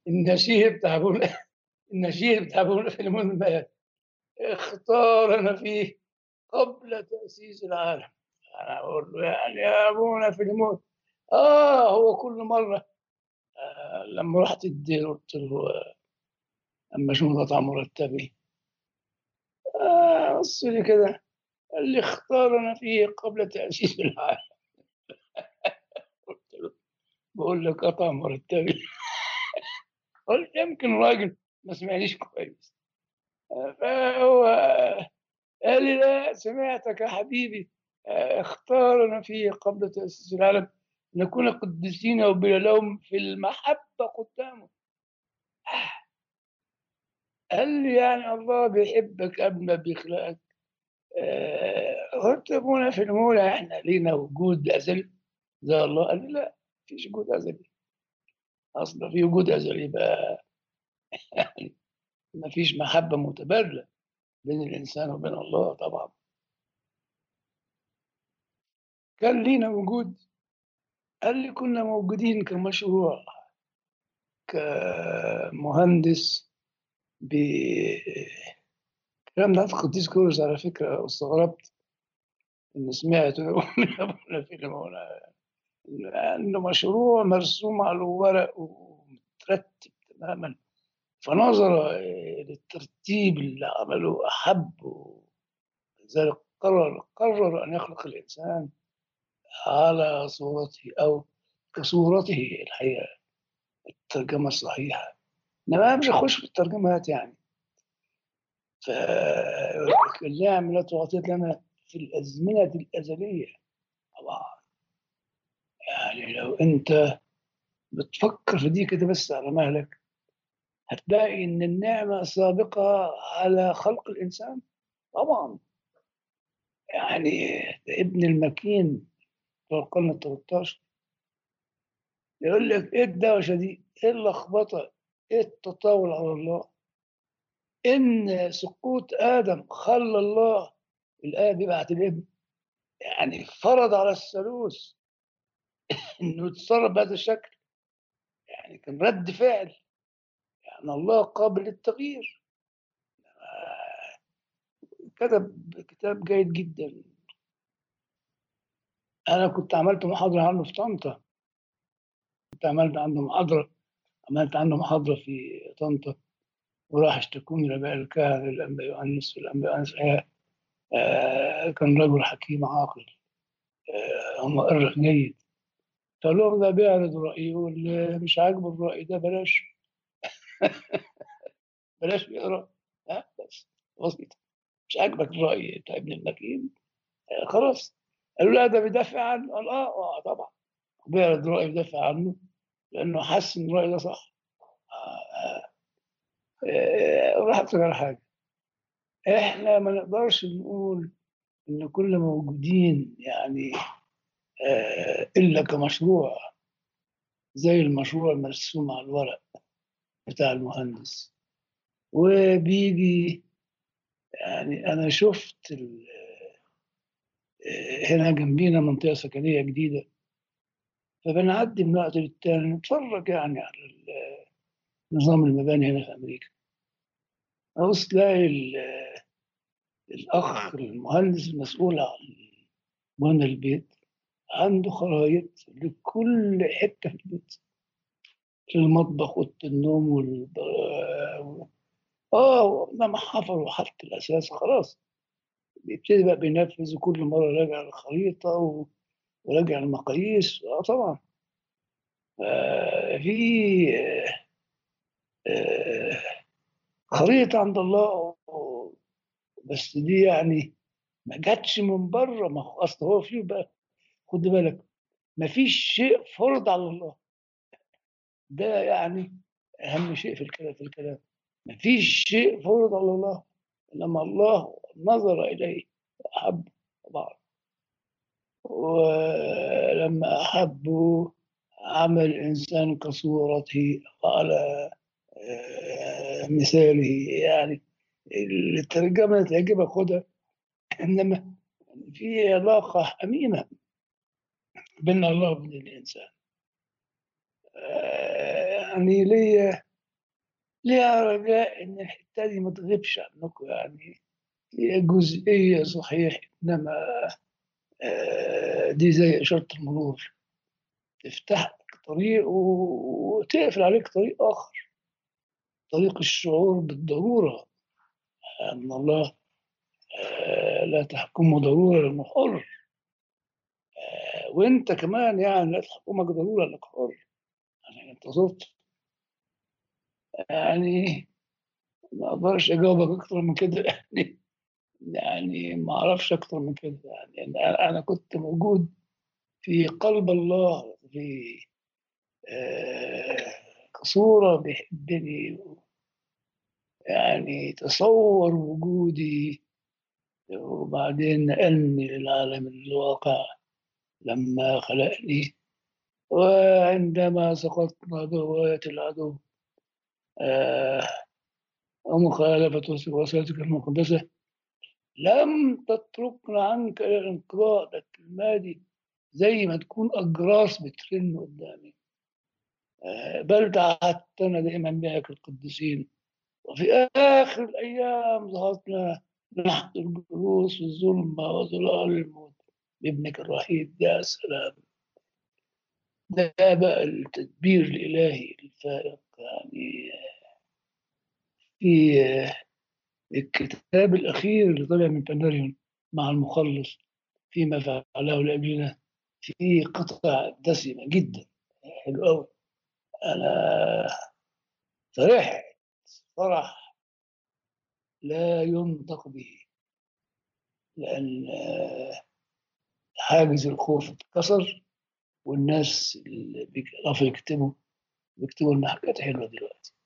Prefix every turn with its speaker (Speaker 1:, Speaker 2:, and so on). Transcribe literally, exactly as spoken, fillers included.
Speaker 1: النشيد بتاع بولا النشيد بتاع بولا في المنبه اختارنا فيه قبل تأسيس العالم. أنا أقول له يعني يا أبونا في الموت. آه هو كل مرة آه لما رحت اديله قلت له آه، اما اشوف قطع مرتبي آه بص لي كده، قال لي اختارنا فيه قبل تأسيس العالم. قلت له بقول لك قطع مرتبي. قلت يمكن راجل ما سمعنيش كويس. آه، فهو آه، قال لي لا سمعتك يا حبيبي. آه، اختارنا فيه قبل تأسيس العالم نكون قديسين وبلا لوم في المحبة قدامه. قال لي يعني الله بيحبك قبل ما بيخلقك. آه، قلت ابونا في المولى احنا لينا وجود ازلي زي الله؟ قال لي لا، مفيش وجود ازلي. اصلا في وجود ازلي يبقى مفيش محبه متبادله بين الانسان وبين الله طبعا. كان لينا وجود. قال لي كنا موجودين كمشروع، كمهندس. ب الكلام ده في قديس كورس على فكره، واستغربت اني سمعته من ابونا في المولى انه مشروع مرسوم على الورق ومترتب تماما. فنظر آه، للترتيب اللي عمله أحب، لذلك قرر قرر أن يخلق الإنسان على صورته أو كصورته الحقيقة. الترجمة الصحيحة، إنما مش أخش في الترجمات يعني. فالنعم التي أعطيت لنا في الأزمنة الأزلية طبعا. يعني لو أنت بتفكر في دي كده بس على مهلك هتلاقي إن النعمة سابقة على خلق الإنسان طبعا. يعني ابن المكين في القرن ال الثالث يقول لك ايه الدوشه دي؟ ايه اللخبطه؟ ايه التطاول على الله؟ ان سقوط ادم خلى الله الاب يبعت الابن، يعني فرض على الثالوث انه يتصرف بهذا الشكل. يعني كان رد فعل، يعني الله قابل للتغيير. آه، كتب كتاب جيد جدا. انا كنت عملت محاضره عنه في طنطا. كنت عملت عنده محاضره عملت عنده محاضره في طنطا، وراح اشتكوني لباقي الكهنة الأنبا يؤنس والأنبا يؤنس. آه، آه، كان رجل حكيم عاقل. آه، هم مؤرخ جيد. فقال لهم ده بيعرض رأيه، واللي مش عاجبه الرأي ده بلاش بلاش يقرأ. ها بس بسيطة. مش عاجبك الرأي بتاع ابن المكين؟ آه، خلاص. قالوا لا ده بيدافع عنه. قال اه اه طبعا بيعرض رأيه بيدافع عنه لأنه حس إن الرأي ده صح. آه، آه، راح أفتكر حاجة. إحنا ما نقدرش نقول إن كل موجودين يعني آه، إلا كمشروع زي المشروع المرسوم على الورق بتاع المهندس. وبيجي يعني أنا شفت ال- آه، هنا جنبينا منطقة سكنية جديدة، فبنعدي من وقت للتاني نتفرج يعني على ال- نظام المباني هنا في أمريكا. أبص تلاقي ال- الأخ المهندس المسؤول عن بنى البيت عنده خرايط لكل حتة في البيت، المطبخ اوضه النوم وال اه لما حفر وحط الاساس خلاص بيبتدي بقى بينفذ، وكل مره راجع الخريطه و- وراجع المقاييس. اه طبعا. آه في آه آه، خريطه عند الله. بس دي يعني ما جاتش من بره. ما هو اصل هو فيه بقى، خد بالك، ما فيش شيء فرض على الله. ده يعني اهم شيء في الكلام في الكلام ما فيش شيء فرض على الله، انما الله نظر اليه واحب طبعا. ولما احبه عمل الانسان كصورته وعلى آه، مثاله. يعني الترجمه تعجبك خدها. انما في علاقه امينه بين الله وبين الانسان. آه، يعني ليه ليه يا رجاء إن الحتة دي ما تغيبش عنكم يعني. هي جزئية صحيح، إنما آه، دي زي إشارة المرور، تفتح لك طريق و- وتقفل عليك طريق آخر. طريق الشعور بالضرورة أن الله آه، لا تحكمه ضرورة لأنه حر. آه، وأنت كمان يعني لا تحكمك ضرورة لأنك حر. يعني أنت صرت يعني ما أقدرش أجاوبك أكتر من كده يعني. يعني ما أعرفش أكتر من كده يعني. أنا أنا كنت موجود في قلب الله، في آه، كصورة بيحبني. يعني تصور وجودي، وبعدين نقلني للعالم الواقع لما خلقني. وعندما سقطنا بهواية العدو آه، ومخالفة وصيتك المقدسة، لم تتركنا عنك إلى الانقضاء. ده الكلمة دي زي ما تكون أجراس بترن قدامي. آه، بل تعهدتنا دائما بك القديسين، وفي آخر الأيام ظهرتنا نحت الجلوس في الظلمة وظلال الموت بابنك الرحيم. يا سلام! ده بقى التدبير الإلهي الفائق يعني. في الكتاب الأخير اللي طلع من بناريون مع المخلص فيما فعله لأبينا، في قطع دسمة جدا، حلو قوي. أنا فرحت فرح لا ينطق به، لأن آه، حاجز الخوف اتكسر. والناس اللي بيعرفوا يكتبوا بيكتبوا لنا حاجات حلوة دلوقتي.